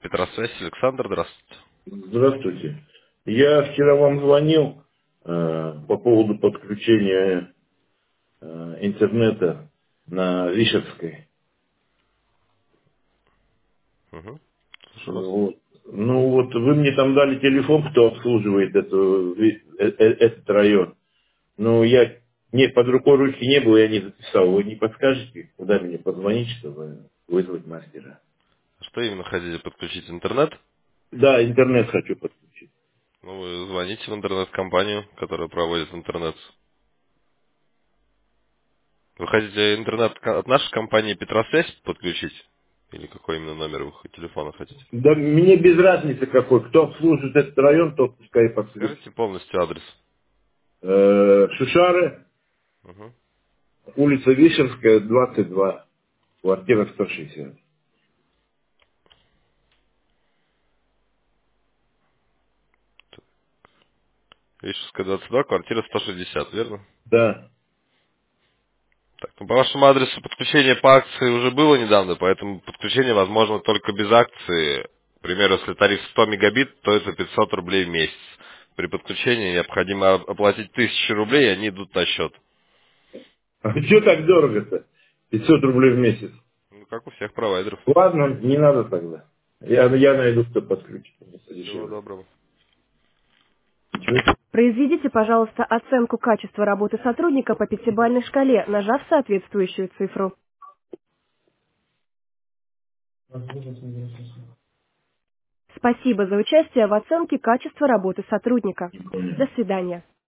Петросвязь, Александр, здравствуйте. Здравствуйте. Я вчера вам звонил по поводу подключения интернета на Вишерской. Угу. Слушаю вас. Вот. Ну вот вы мне там дали телефон, кто обслуживает этот район. Ну я под рукой ручки не было, я не записал. Вы не подскажете, куда мне позвонить, чтобы вызвать мастера? Что именно хотите подключить? Интернет? Да, интернет хочу подключить. Ну, вы звоните в интернет-компанию, которая проводит интернет. Вы хотите интернет от нашей компании Петросвязь подключить? Или какой именно номер вы телефона хотите? Да мне без разницы какой. Кто обслуживает этот район, тот пускай подключит. Скажите полностью адрес. Шишары, Угу. улица Вишерская, 22, квартира 160. Вишевская, 22, квартира 160, верно? Да. Так, ну, по вашему адресу подключение по акции уже было недавно, поэтому подключение возможно только без акции. К примеру, если тариф 100 мегабит, то это 500 рублей в месяц. При подключении необходимо оплатить 1000 рублей, и они идут на счет. А что так дорого-то? 500 рублей в месяц. Ну, как у всех провайдеров. Ладно, не надо тогда. Я найду, кто подключит. Мне Всего подешевле. доброго. Чё? Произведите, пожалуйста, оценку качества работы сотрудника по пятибалльной шкале, нажав соответствующую цифру. Спасибо за участие в оценке качества работы сотрудника. Не понял. До свидания.